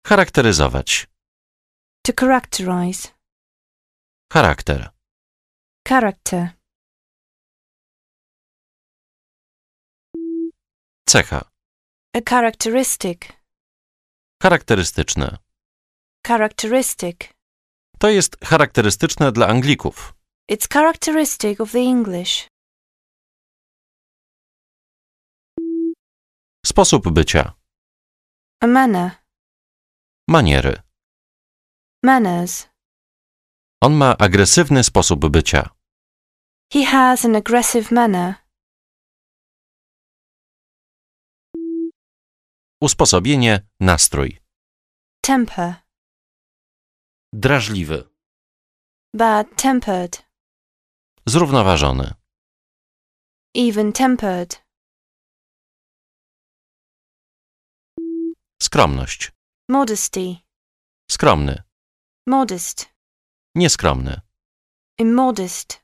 Charakteryzować. To characterize. Charakter. Character. Cecha. A characteristic. Charakterystyczne. Characteristic. To jest charakterystyczne dla Anglików. It's characteristic of the English. Sposób bycia. A manner. Maniery. Manners. On ma agresywny sposób bycia. He has an aggressive manner. Usposobienie, nastrój. Temper. Drażliwy. Bad-tempered. Zrównoważony. Even-tempered. Skromność. Modesty. Skromny. Modest. Nieskromny. Immodest.